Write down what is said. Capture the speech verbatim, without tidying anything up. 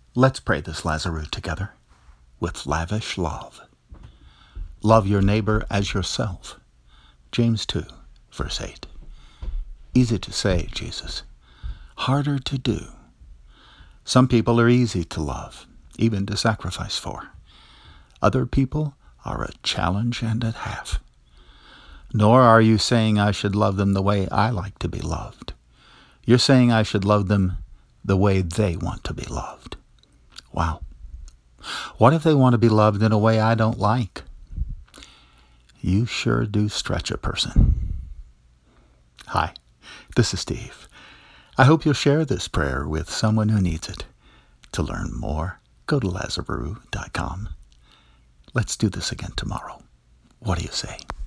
Let's pray this Lazarus together with lavish love. Love your neighbor as yourself. James two, verse eight. Easy to say, Jesus. Harder to do. Some people are easy to love, even to sacrifice for. Other people are a challenge and a half. Nor are you saying I should love them the way I like to be loved. You're saying I should love them the way they want to be loved. Wow. What if they want to be loved in a way I don't like? You sure do stretch a person. Hi, this is Steve. I hope you'll share this prayer with someone who needs it. To learn more, go to lazarus dot com. Let's do this again tomorrow. What do you say?